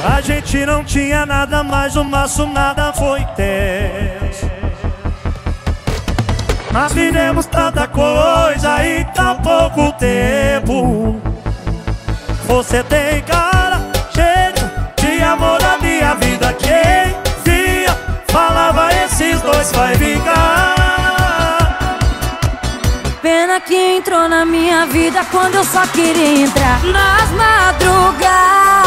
A gente não tinha nada, mas o nosso nada foi tenso. Nós vivemos tanta coisa em tão pouco tempo. Você tem cara, jeito de amor da minha vida. Quem via, falava esses dois vai vingar. Pena que entrou na minha vida quando eu só queria entrar. Nas madrugadas,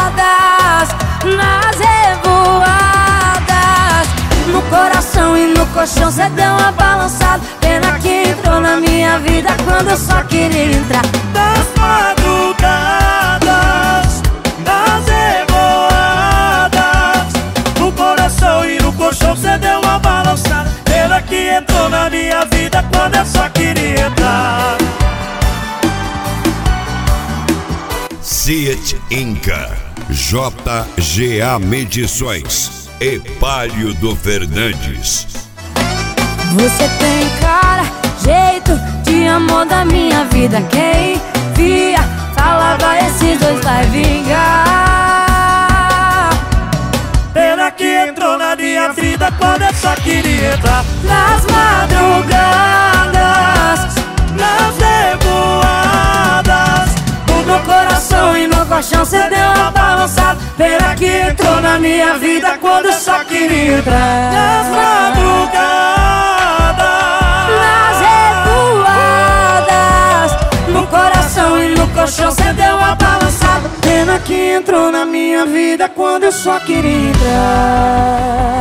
nas revoadas, no coração e no colchão cê deu uma balançada. Pena que entrou na minha vida quando eu só queria entrar. Nas madrugadas, nas revoadas, no coração e no colchão cê deu uma balançada. Pena que entrou na minha vida quando eu só queria entrar. Seat Inca, JGA Medições e Palio Fernandes. Você tem cara, jeito de amor da minha vida. Quem via, falava esses dois vai vingar. Pena que entrou na minha vida quando eu só queria entrar. Nas madrugadas, Nas revoadas, no meu coração e no colchão cê deu uma balançada. Pena que entrou na minha vida quando eu só queria entrar. nas madrugadas, Nas revoadas, no coração e no colchão cê deu uma balançada. Pena que entrou na minha vida quando eu só queria entrar.